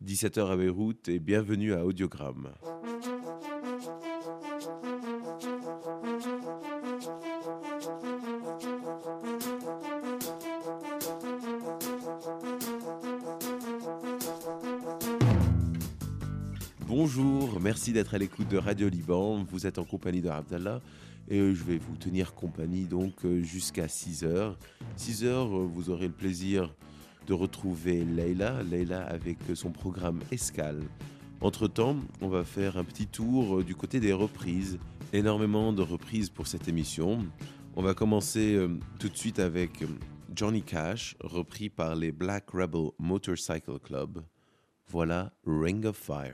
17h à Beyrouth et bienvenue à Audiogramme. Bonjour, merci d'être à l'écoute de Radio Liban. Vous êtes en compagnie de Abdallah et je vais vous tenir compagnie donc jusqu'à 6h. 6h, vous aurez le plaisir de retrouver Leïla avec son programme Escale. Entre-temps, on va faire un petit tour du côté des reprises. Énormément de reprises pour cette émission. On va commencer tout de suite avec Johnny Cash, repris par les Black Rebel Motorcycle Club. Voilà Ring of Fire.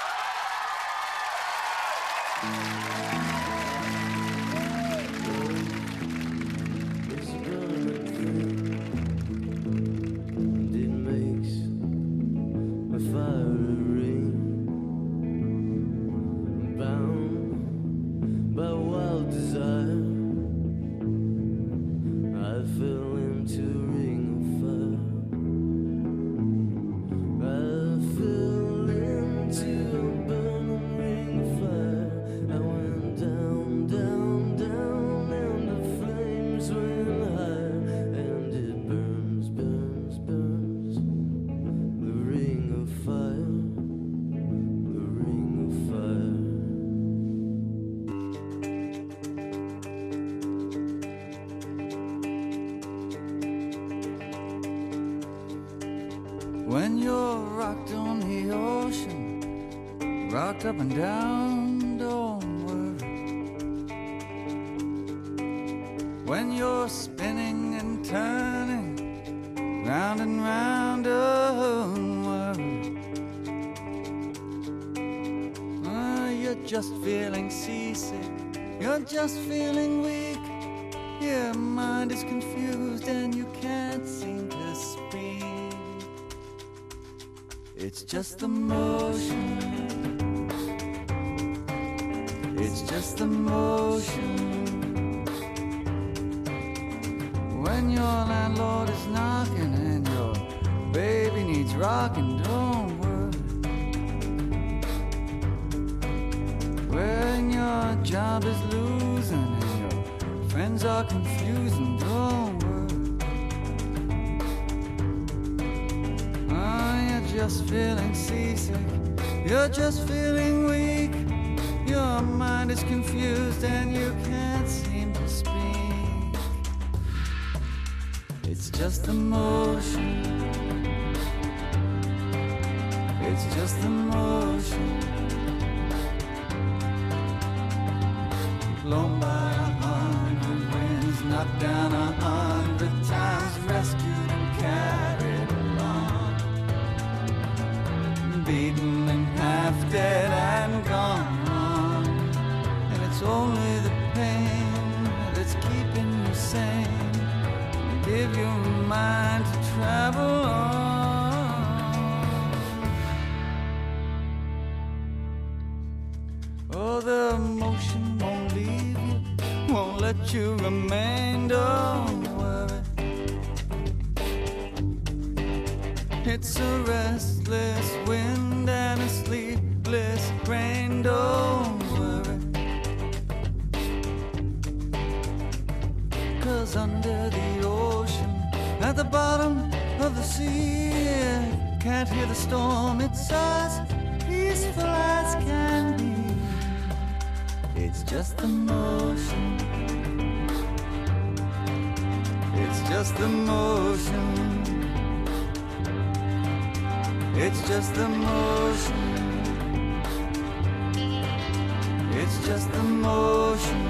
When you're rocked on the ocean, rocked up and down, don't worry. When you're spinning and turning, round and round, don't worry. You're just feeling seasick, you're just feeling weak. Your mind is confused and you can't seem to speak. It's just the motion. It's just the motion. When your landlord is knocking and your baby needs rocking, don't worry. When your job is losing and your friends are confusing, don't worry. Just feeling seasick, you're just feeling weak. Your mind is confused and you can't seem to speak. It's just the motion. It's just the motion. Blown by 100 winds, knocked down 100 times, rescued and carried along. Beaten and half dead and gone. And it's only the pain that's keeping you sane, to give your mind to travel on. Oh, the motion won't leave you, won't let you remain, don't worry. It's a restless wind and a sleepless rain, don't worry. 'Cause under the ocean, at the bottom of the sea, can't hear the storm, it's as peaceful as can be. It's just the motion. It's just the motion. It's just the motion. It's just the motion.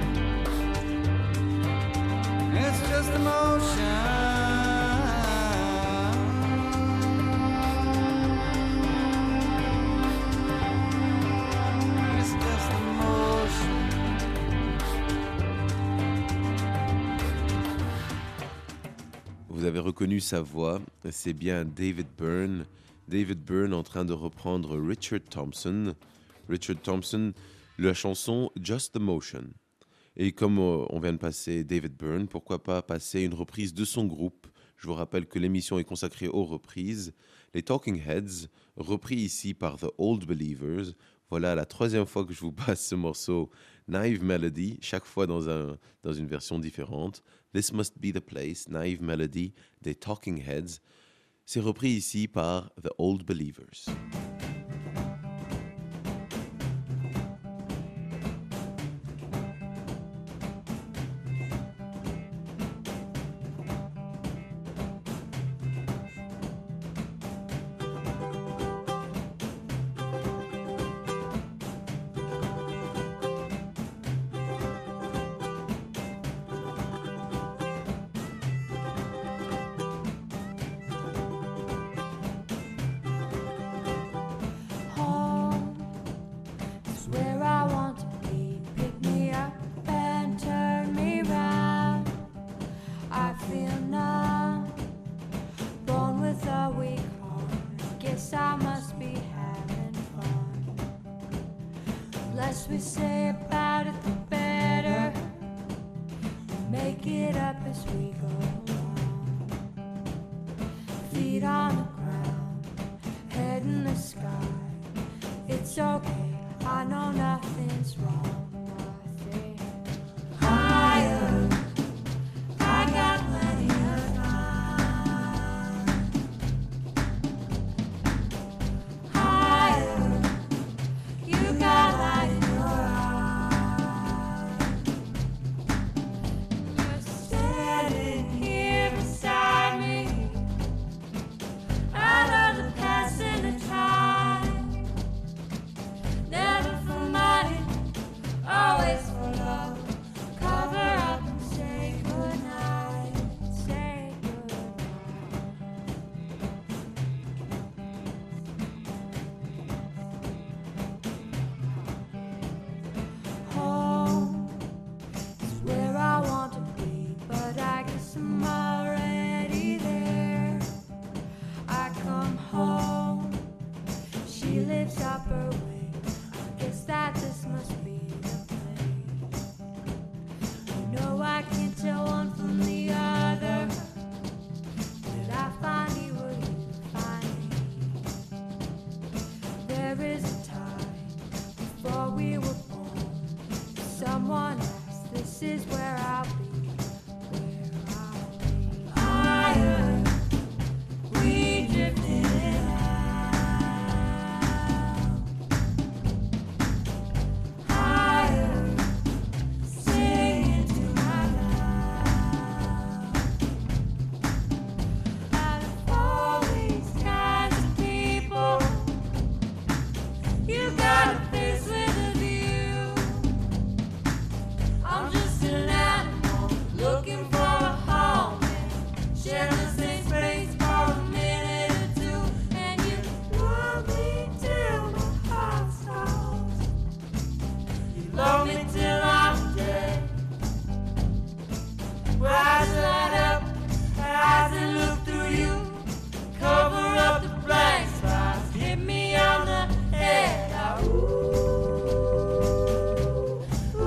It's just the motion. It's just the motion. Vous avez reconnu sa voix, c'est bien David Byrne. David Byrne en train de reprendre Richard Thompson. Richard Thompson, la chanson Just the Motion. Et comme on vient de passer David Byrne, pourquoi pas passer une reprise de son groupe Je vous rappelle que l'émission est consacrée aux reprises. Les Talking Heads, repris ici par The Old Believers. Voilà la troisième fois que je vous passe ce morceau Naive Melody, chaque fois dans une version différente. This Must Be the Place, Naive Melody des Talking Heads. C'est repris ici par The Old Believers. less we say about it, the better. Make it up as we go along. Feet on the ground, head in the sky. It's okay, I know nothing's wrong. Nothing higher, I got plenty of time. Higher, you got light in your eyes. You're standing here beside me. I love the passing of time. Never for money, always for love. Cover up and say goodnight. Say goodnight. Home is where I want to be, but I guess I'm already there. I come home, she lifts up her wings. I guess that this must be the place. You know I can't tell one from the other. Did I find you or you find me? There is a time before we were born. Someone asked, this is where I'll be. Where I'll be. Higher, we drifted out. Higher, singing to my love. Out of all these kinds of people, you got a face with a view. I'm just an animal looking for a home and share the same space for a minute or two. And you love me till my heart stops. You love me till I'm dead. Where eyes light up, eyes that look through you, cover up the blank spots, hit me on the head. Ah, ooh, ooh,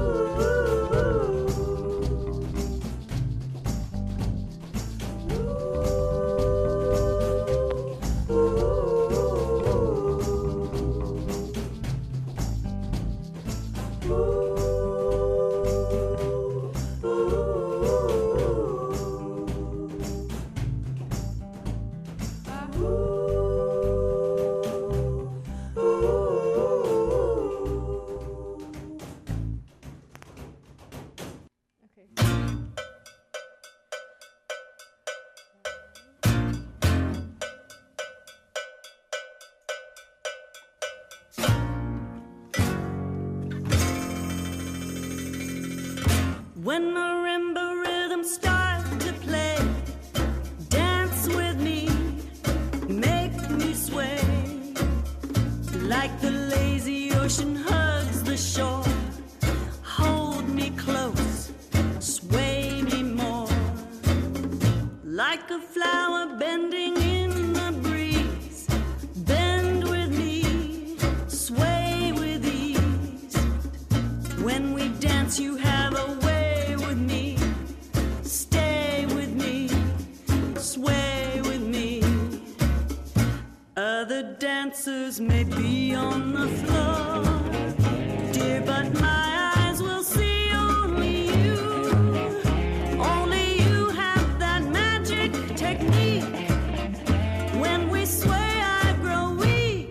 When marimba rhythms start to play, dance with me, make me sway. Like the lazy ocean hugs the shore, hold me close, sway me more. Like a flower bending in the breeze, bend with me, sway with ease. When we dance, you have a way with me, stay with me, sway with me. Other dancers may be on the floor, dear, but my eyes will see only you. Only you have that magic technique. When we sway, I grow weak.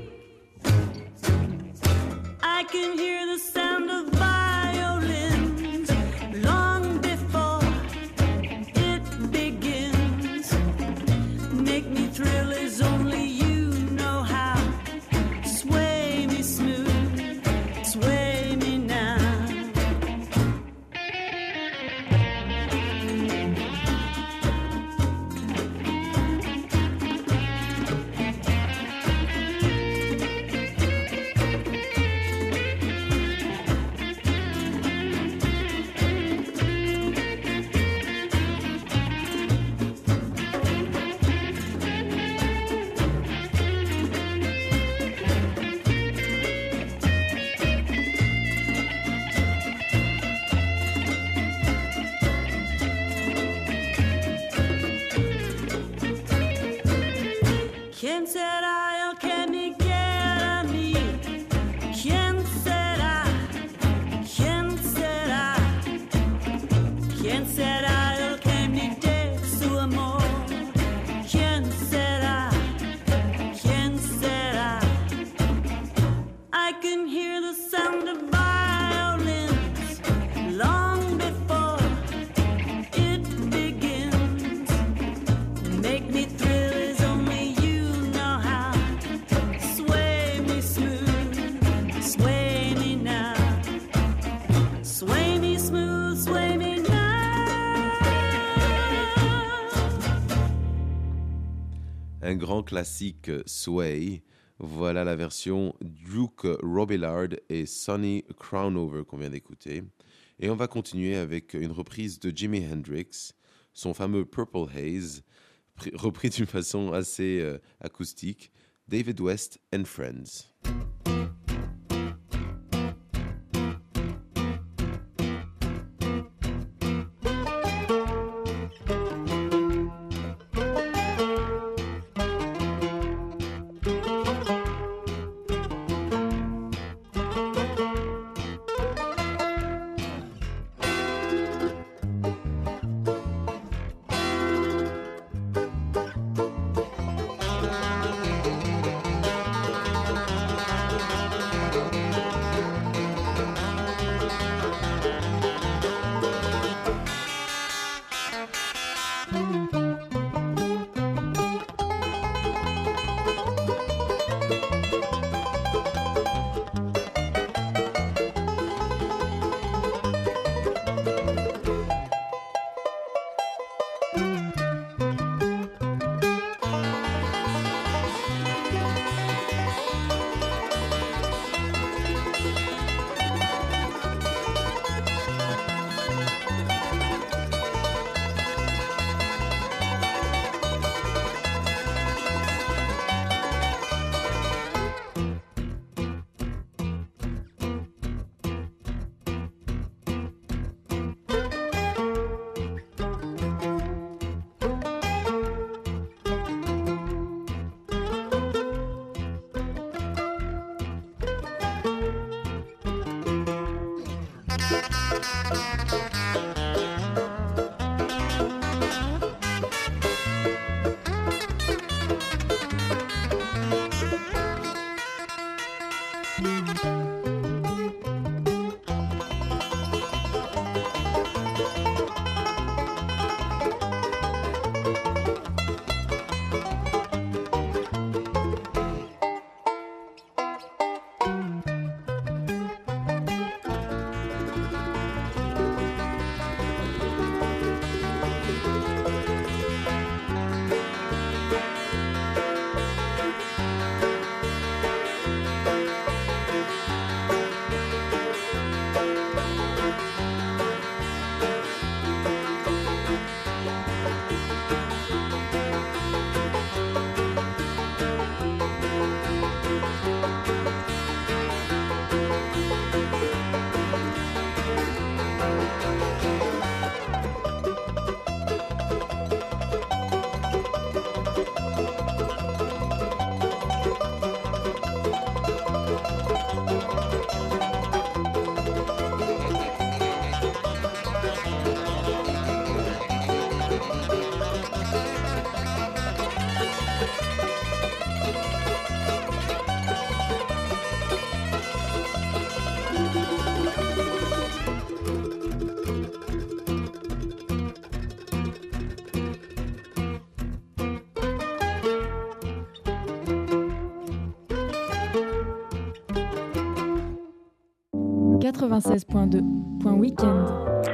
I can hear the sound of violins long before it begins. Make me thrill as only you know how. Sway me smooth, sway me now. ¿Quién será el que me quiera a mí? ¿Quién será? ¿Quién será? ¿Quién será el que me dé su amor? ¿Quién será? ¿Quién será? I can hear the sound of violins long before it begins. Make me thrill as only you know how. Sway me smooth, sway me now. Sway me smooth, sway me now. Un grand classique Sway. Voilà la version Duke Robillard et Sonny Crownover qu'on vient d'écouter. Et on va continuer avec une reprise de Jimi Hendrix, son fameux Purple Haze, repris d'une façon assez acoustique, David West and Friends. 96.2. Week-end.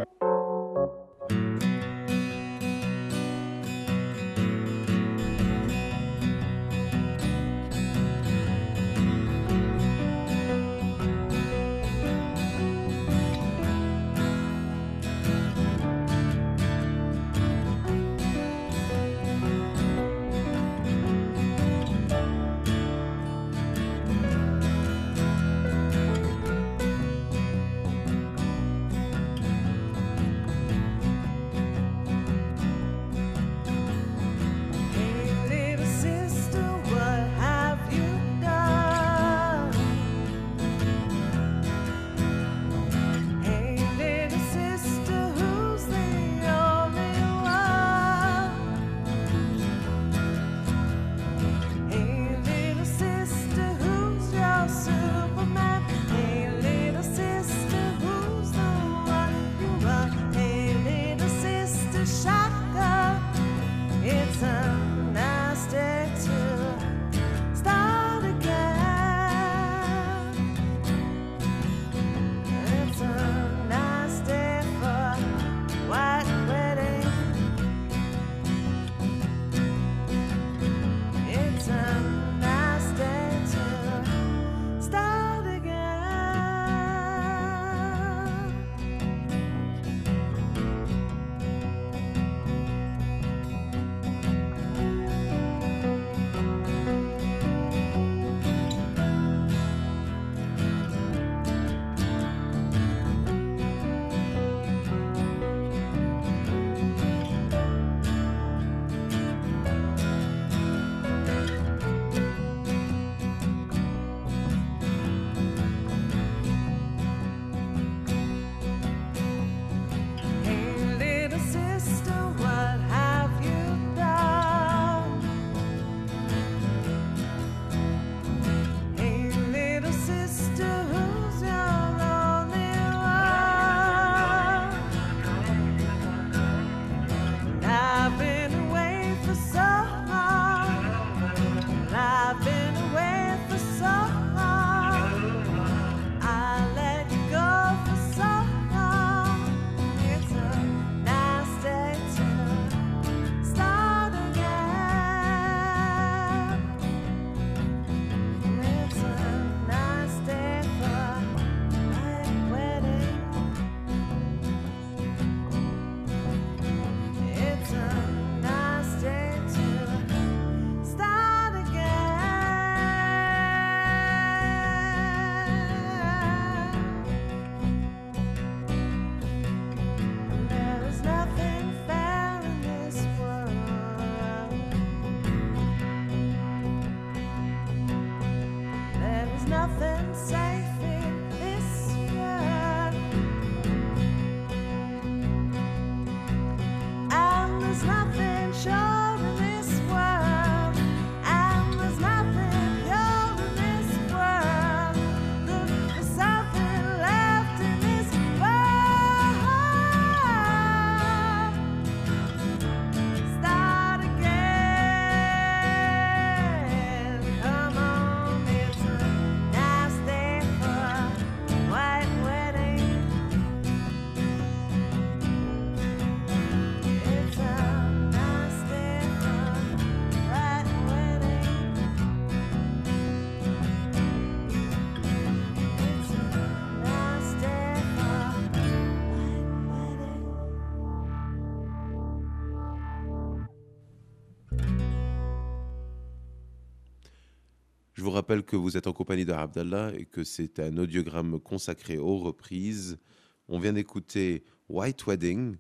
Je vous rappelle que vous êtes en compagnie de Abdallah et que c'est un audiogramme consacré aux reprises. On vient d'écouter White Wedding,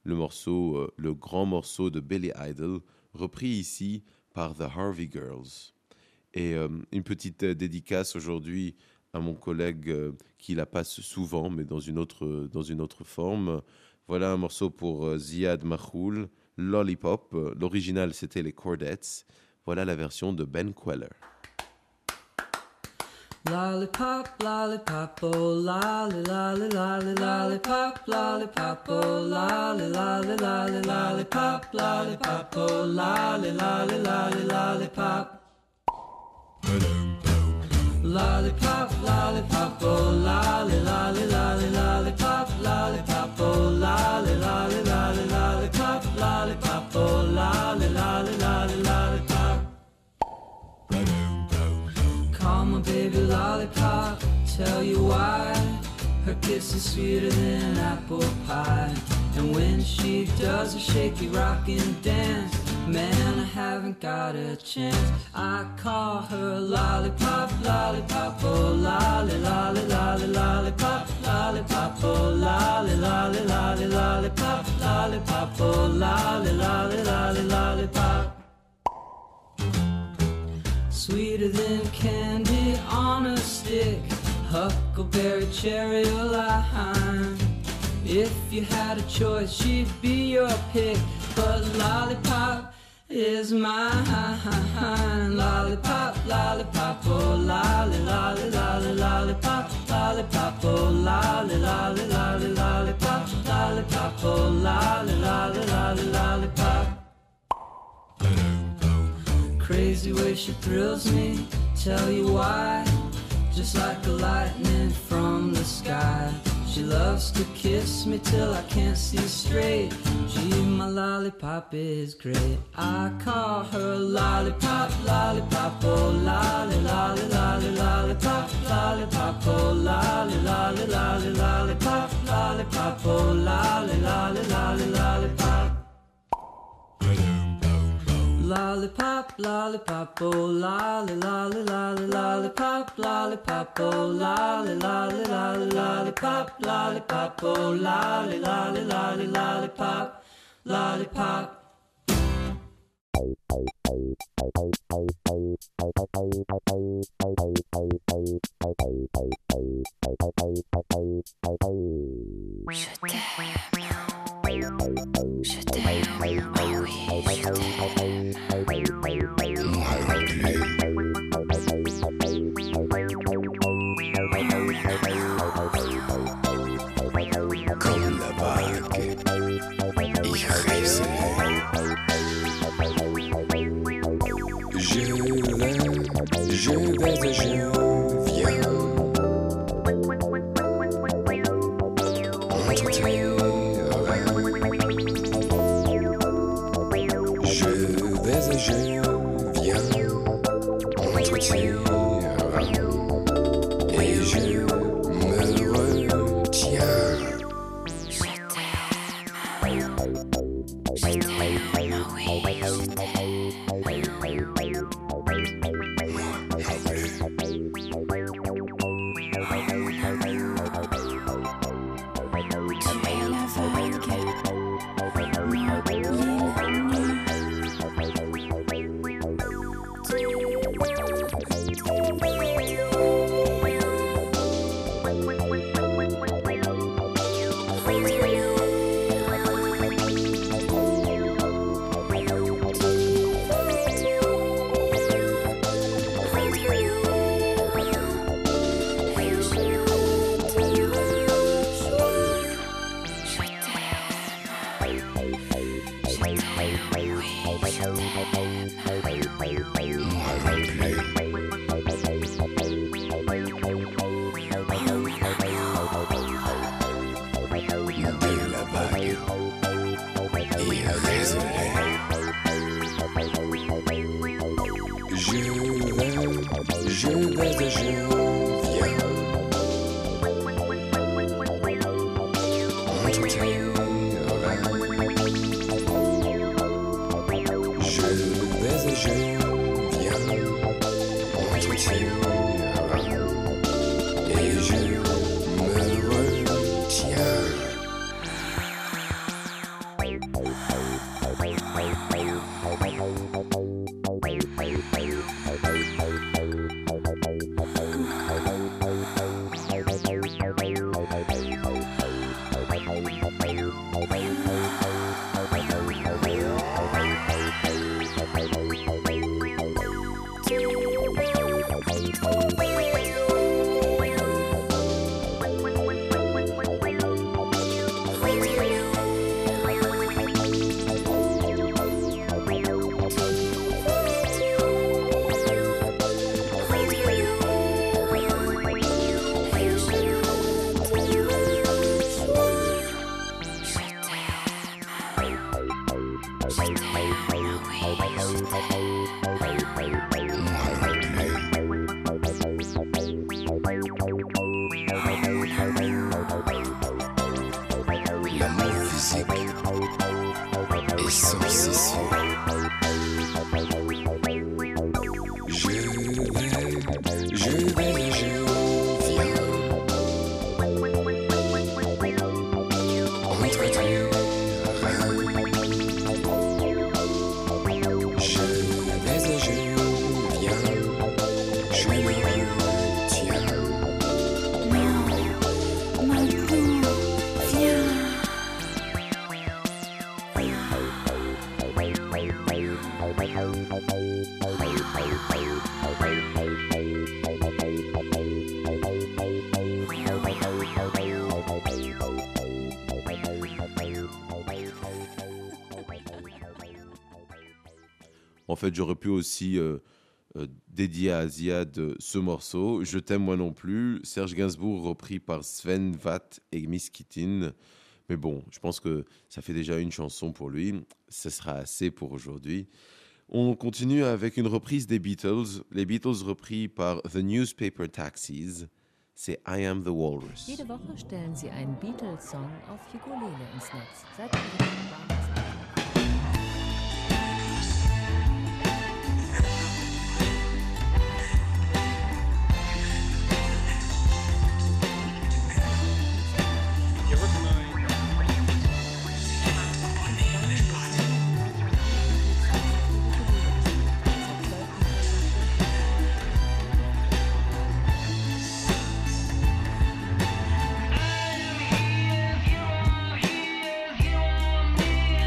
le grand morceau de Billy Idol, repris ici par The Harvey Girls. Et une petite dédicace aujourd'hui à mon collègue qui la passe souvent, mais dans une autre forme. Voilà un morceau pour Ziad Mahoul, Lollipop. L'original, c'était les Chordettes. Voilà la version de Ben Queller. Lollipop, lollipop, oh lolly, lolly, lolly, lollipop, lollipop, oh lolly, lolly, lolly, lollipop, lollipop, oh lolly, lolly, lolly, lollipop. lollipop, lollipop, oh lolly, lolly, lolly, lollipop, lollipop, oh lolly, lolly, lolly, lollipop, lollipop, oh lolly, lolly, lolly, lollipop. Call my baby lollipop, tell you why. Her kiss is sweeter than apple pie. And when she does a shaky rockin' dance, man, I haven't got a chance. I call her lollipop, lollipop, oh lolly, lolly, lolly, lollipop, lollipop, oh lolly, lolly, lolly, lollipop, lollipop, oh lolly, lolly, lolly, lollipop. Sweeter than candy on a stick, huckleberry, cherry, or lime. If you had a choice, she'd be your pick. But lollipop is mine. Lollipop, lollipop, oh lolly, lolly, lolly, lollipop, lollipop, oh lolly, lolly, lolly, lollipop, lollipop, oh lolly, lolly, lolly, lollipop. Crazy way she thrills me, tell you why. Just like the lightning from the sky, she loves to kiss me till I can't see straight. Gee, my lollipop is great. I call her lollipop, lollipop, oh lolly, lolly, lolly, lollipop, lollipop, oh lolly, lolly, lolly, lollipop, lollipop, oh lolly, lolly, lolly, lollipop. Lollipop, lollipop, oh lolly, lolly, lolly, lollipop, lollipop, oh lolly, lolly, lolly, lollipop, lollipop, oh lolly, lolly, lolly, lollipop, lollipop. Je t'aime, oh oui, je t'aime. Comme la vague, ich reise. Je vais et je viens. Entre tes reins. Je vais et je viens. Entre tes reins. Et je me retiens. Je t'aime, oui, je t'aime. En fait, j'aurais pu aussi dédier à Ziad ce morceau. Je t'aime moi non plus. Serge Gainsbourg repris par Sven Vath et Miss Kittin. Mais bon, je pense que ça fait déjà une chanson pour lui. Ce sera assez pour aujourd'hui. On continue avec une reprise des Beatles. Les Beatles repris par The Newspaper Taxis. C'est I Am the Walrus. Jede Woche stellen sie einen Beatles-Song auf Ukulele ins Netz. Seit ihrer I am here if you want me.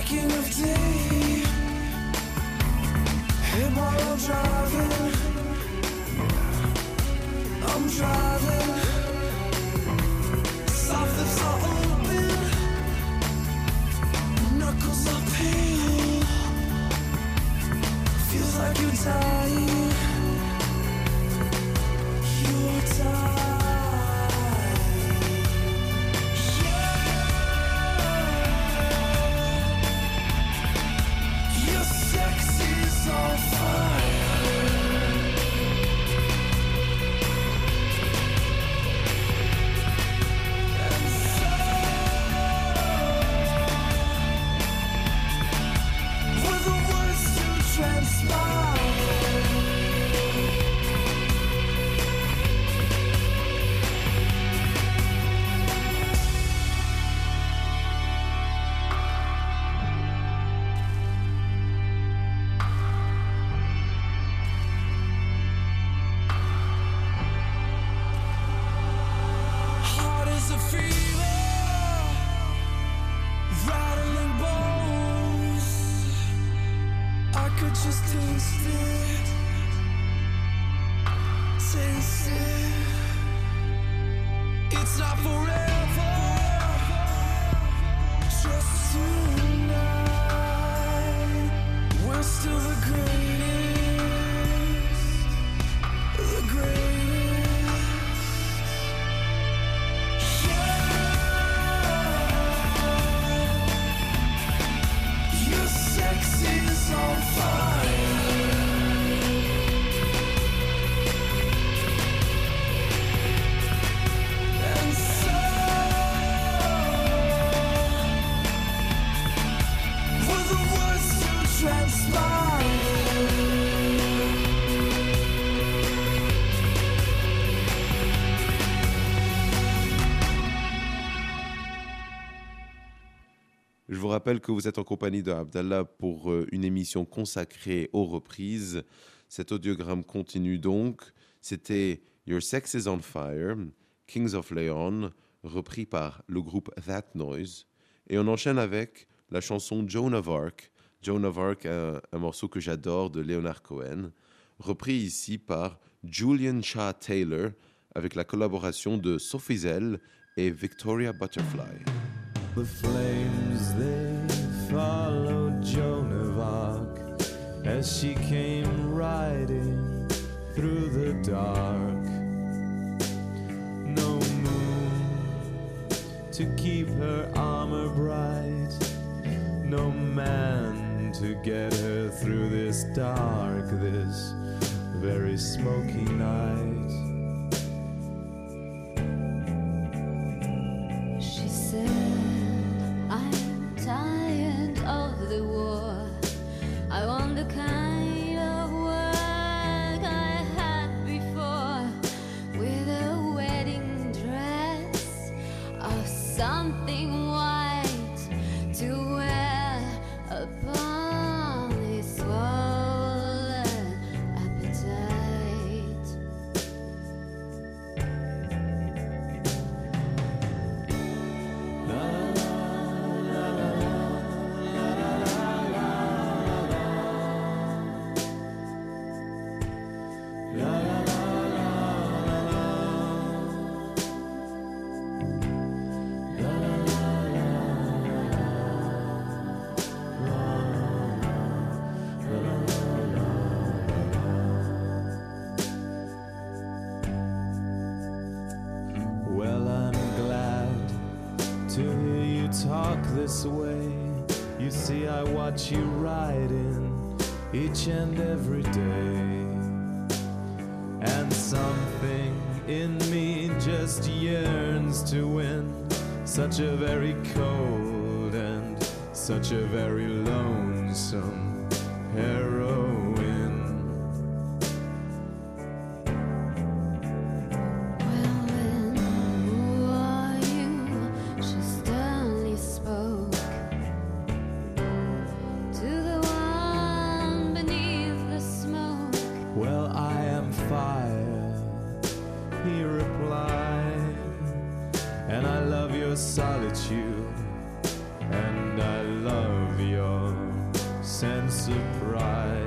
breaking of day. And while I'm driving, soft lips are open, knuckles are pale. Feels like you're dying. You're dying. Yeah. Your sex is on fire. Just taste it, taste it. It's not forever, just tonight. We're still the greatest, the greatest. Yeah. Your sex is on fire. Je vous rappelle que vous êtes en compagnie de Abdallah pour une émission consacrée aux reprises. Cet audiogramme continue donc. C'était Your Sex is on Fire, Kings of Leon, repris par le groupe That Noise. Et on enchaîne avec la chanson Joan of Arc. Joan of Arc, un morceau que j'adore de Leonard Cohen, repris ici par Julian Shaw Taylor avec la collaboration de Sophie Zell et Victoria Butterfly. The flames, they followed Joan of Arc as she came riding through the dark. No moon to keep her armor bright, no man to get her through this dark, this very smoky night. She said, I'm tired of the war. I want the kind of work I had before, with a wedding dress of something white to wear upon his swollen appetite. Well, I'm glad to hear you talk this way. You see, I watch you riding each and every day, and something in me just yearns to win such a very cold and such a very lonesome heroine. Well, I am fire, he replied, and I love your solitude, and I love your pride.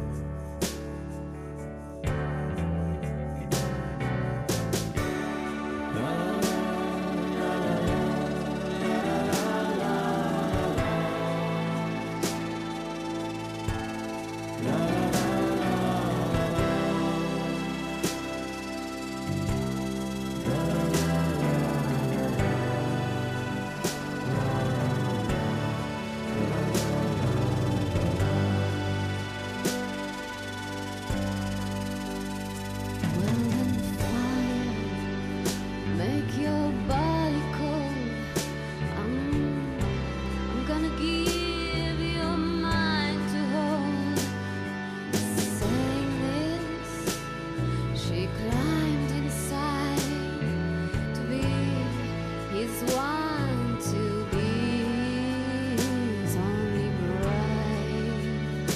Make your body cold. I'm gonna give you a mind to hold. Saying this, she climbed inside to be his one, to be his only bride.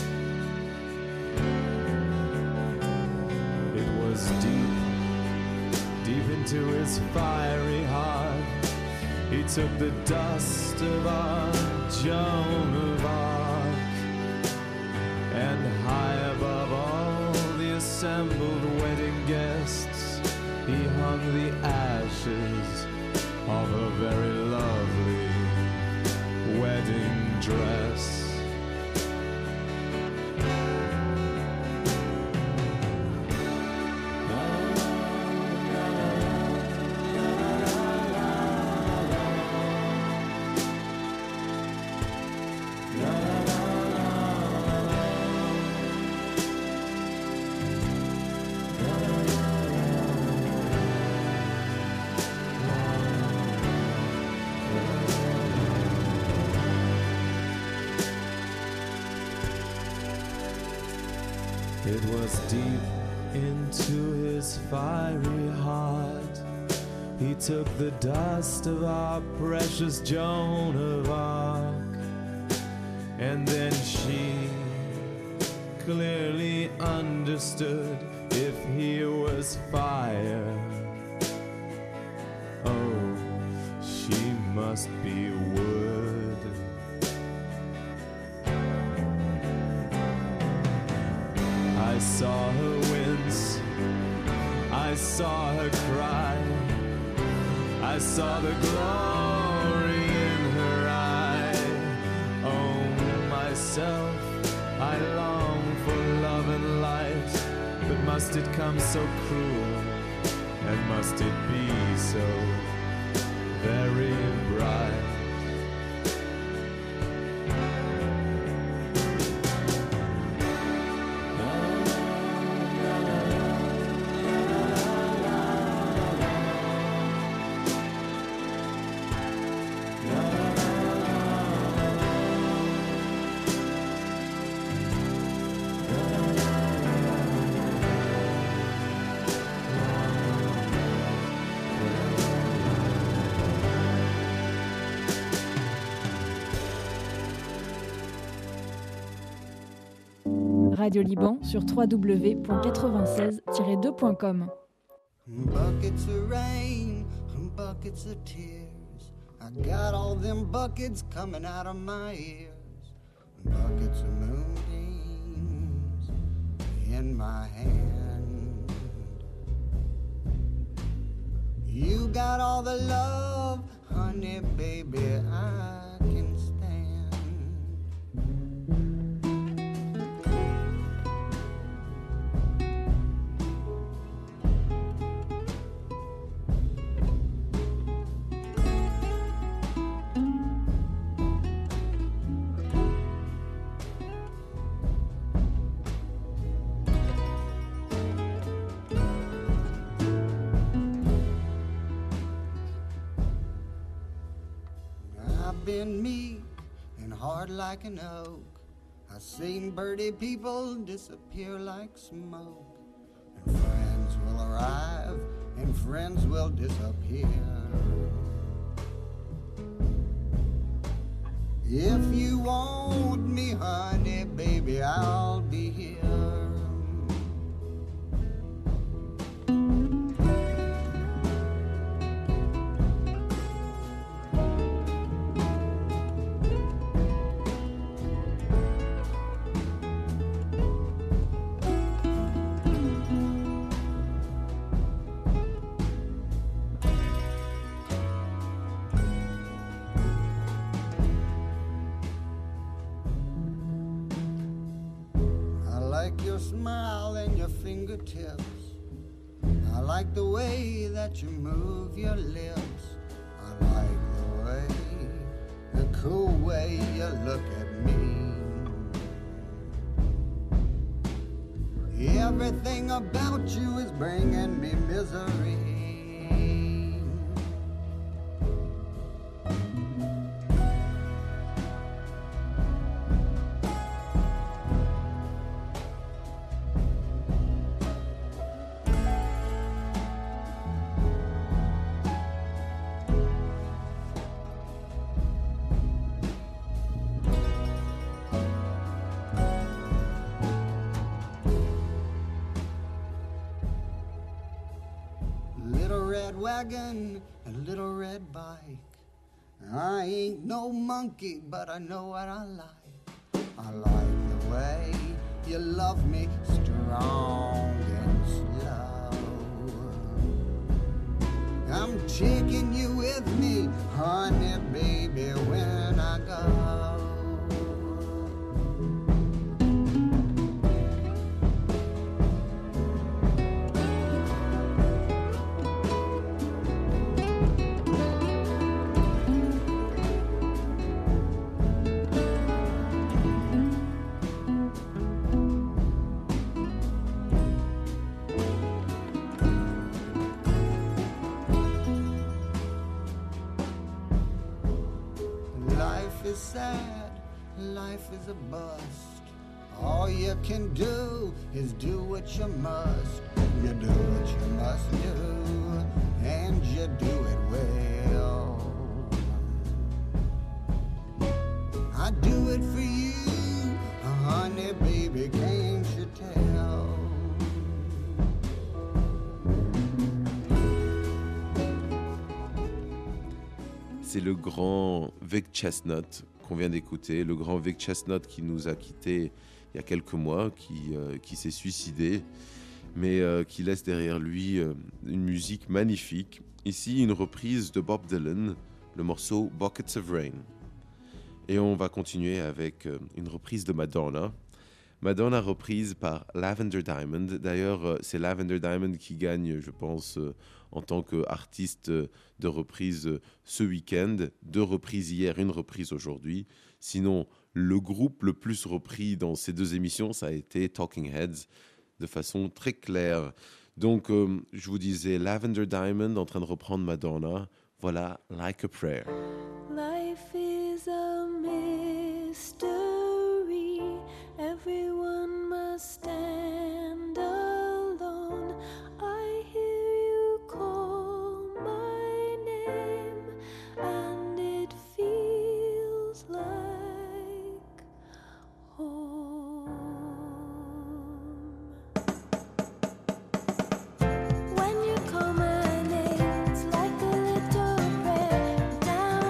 It was deep into his fiery heart. He took the dust of our Joan of Arc, and high above all the assembled wedding guests, he hung the ashes of a very lovely wedding dress. It was deep into his fiery heart. He took the dust of our precious Joan of Arc, and then she clearly understood if he was fire. Oh, she must be wood. I saw her wince, I saw her cry, I saw the glory in her eye. Oh, myself, I long for love and light, but must it come so cruel, and must it be so very bright? Radio Liban sur www.96-2.com. Buckets of rain, buckets of tears. I got all them buckets coming out of my ears. Buckets of moonbeams in my hand. You got all the love, honey, baby, I can stand. I've been meek and hard like an oak. I've seen birdie people disappear like smoke. And friends will arrive and friends will disappear. If you want me, honey, baby, I'll be here. smile and your fingertips. I like the way that you move your lips. I like the way, the cool way you look at me. Everything about you is bringing me misery. Wagon, a little red bike. I ain't no monkey, but I know what I like. I like the way you love me strong and slow. I'm taking you with me, honey, baby, when I go. Life is sad, life is a bust. All you can do is do what you must. You do what you must do, and you do it well. I do it for you, honey, baby, can't you tell? C'est le grand Vic Chestnut qu'on vient d'écouter, le grand Vic Chestnut qui nous a quittés il y a quelques mois, qui s'est suicidé, mais qui laisse derrière lui une musique magnifique. Ici, une reprise de Bob Dylan, le morceau Buckets of Rain. Et on va continuer avec une reprise de Madonna. Madonna reprise par Lavender Diamond. D'ailleurs, c'est Lavender Diamond qui gagne, je pense, en tant qu'artiste de reprise ce week-end. 2 reprises hier, 1 reprise aujourd'hui. Sinon, le groupe le plus repris dans ces 2 émissions, ça a été Talking Heads, de façon très claire. Donc, je vous disais, Lavender Diamond en train de reprendre Madonna. Voilà, Like a Prayer. Life is a mystery. Everyone must stand alone. I hear you call my name, and it feels like home. When you call my name, it's like a little prayer down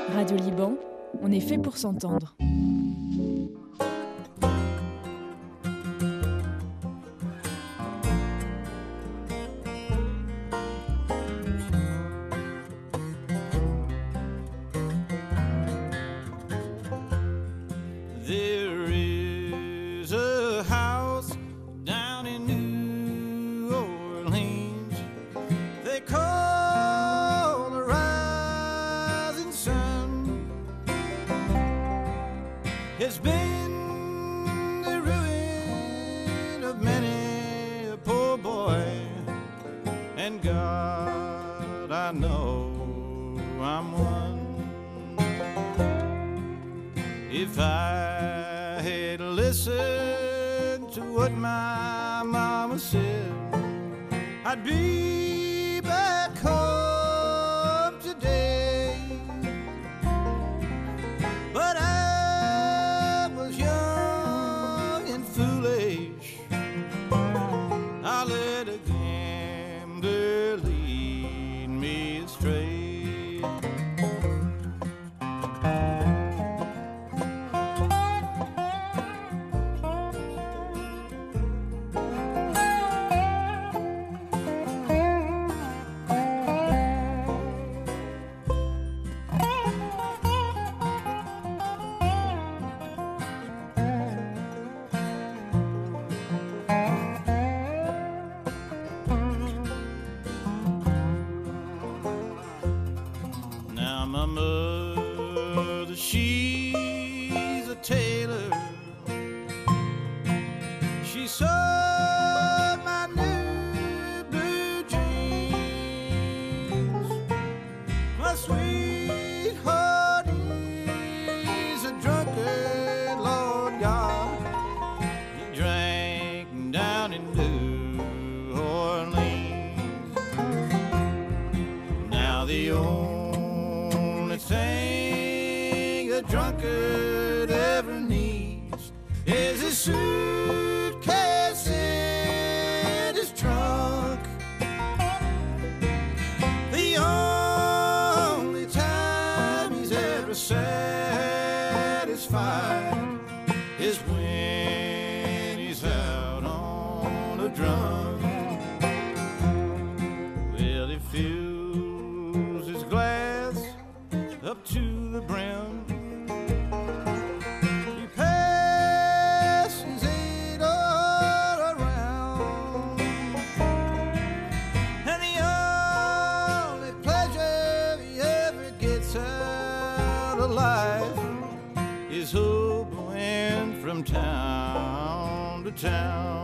Radio Liban, on est fait pour s'entendre. There is a house down in New Orleans they call the Rising Sun. It's been the ruin of many a poor boy, and God, I know I'm one. If I had listened to what my mama said, I'd be back home today. But I was young and foolish. I let a gambler lead me astray. Now my mother, she's a tailor. She sewed my new blue jeans. My sweetheart is a drunkard, Lord God. He drank down in New Orleans. Now the only thing a drunkard ever needs is a suitcase in his trunk. The only time he's ever satisfied is when he's out on a drum. Well, he fills his glass up to the brim. He passes it all around, and the only pleasure he ever gets out of life is hoboing from town to town.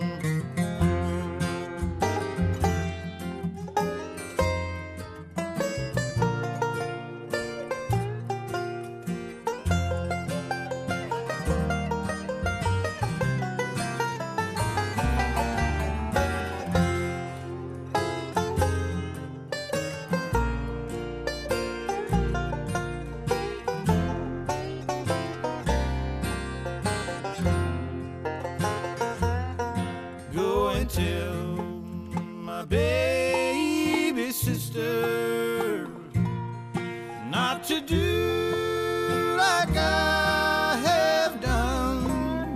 Go and tell my baby sister not to do like I have done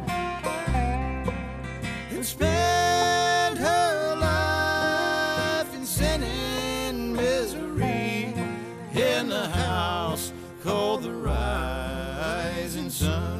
and spend her life in sin and misery in the house called the Rising Sun.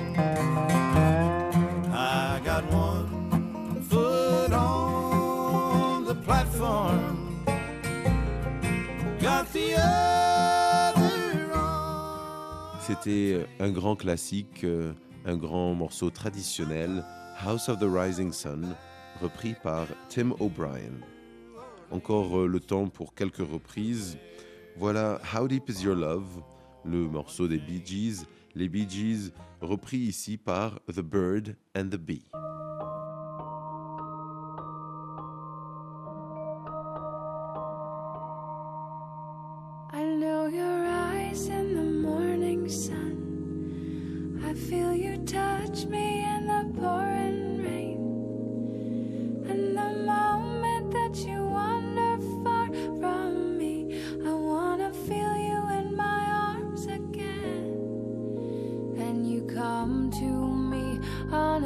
I got one foot on the platform, got the other on. C'était un grand classique, un grand morceau traditionnel, House of the Rising Sun, repris par Tim O'Brien. Encore le temps pour quelques reprises. Voilà How Deep Is Your Love, le morceau des Bee Gees. Les Bee Gees repris ici par The Bird and the Bee. I know your eyes in the morning sun. I feel you touch me in the pouring rain. And the moment that you wander far from me, I wanna feel you in my arms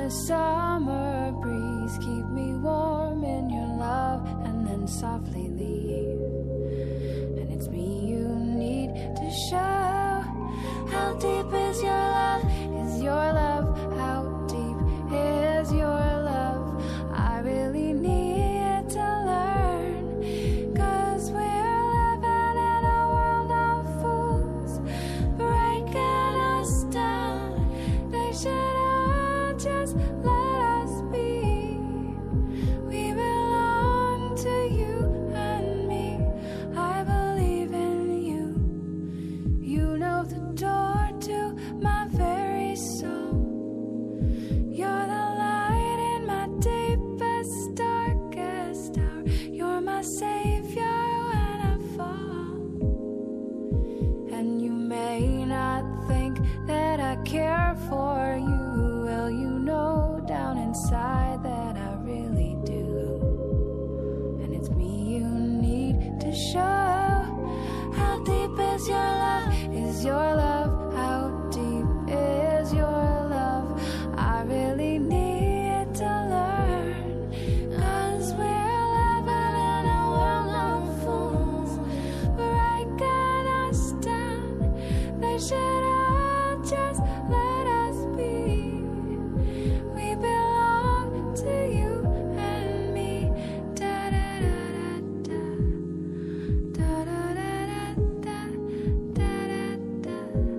a summer breeze. Keep me warm in your love and then softly leave. And it's me you need to show. How deep is your love? Is your love? How deep is your love? I really need to learn, 'cause we're living in a world of fools, breaking us down. They should all just let us be. We belong to you and me. I believe in you. You know the door to my very soul. You're the light in my deepest, darkest hour. You're my savior when I fall. And you may not think that I care for you. Well, you know down inside that I really do. And it's me you need to show. How deep is your love? Is your love? How deep is your love? I really need to learn, 'cause we're living in a world of fools, breaking us down. They should all just let us be. We belong to you and me. Da da da da da da da da da da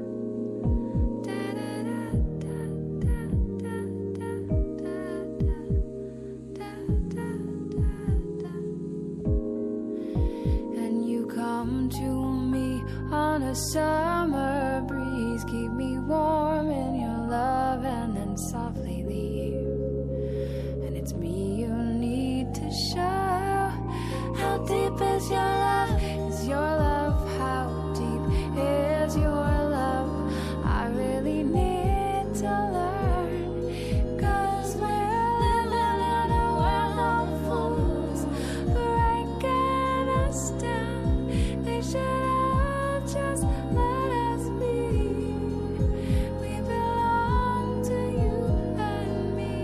da. And you come to me on a summer breeze. Keep me warm in your love and then softly leave. And it's me you need to show. How deep is your love? Is your love? How deep is your love? I really need to learn, 'cause we're living in a world of fools, breaking us down. They should all just let us be. We belong to you and me.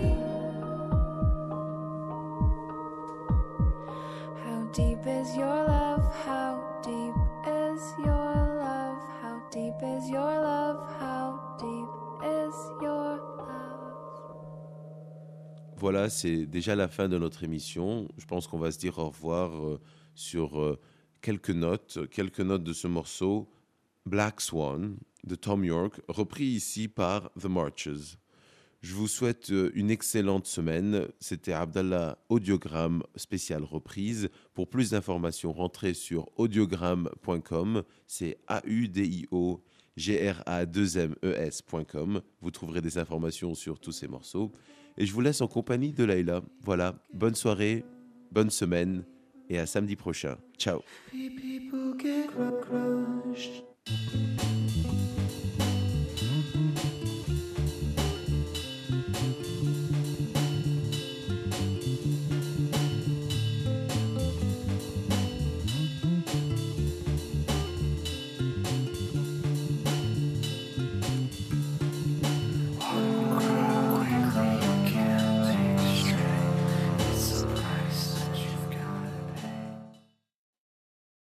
How deep is your love? How deep is your love? How deep is your love? How deep is your love? Voilà, c'est déjà la fin de notre émission. Je pense qu'on va se dire au revoir sur quelques notes de ce morceau Black Swan de Tom York, repris ici par The Marches. Je vous souhaite une excellente semaine. C'était Abdallah Audiogramme spécial reprise. Pour plus d'informations, rentrez sur audiogramme.com. C'est AUDIOGRA2MES.com. Vous trouverez des informations sur tous ces morceaux. Et je vous laisse en compagnie de Layla. Voilà, bonne soirée, bonne semaine et à samedi prochain. Ciao. People get crushed.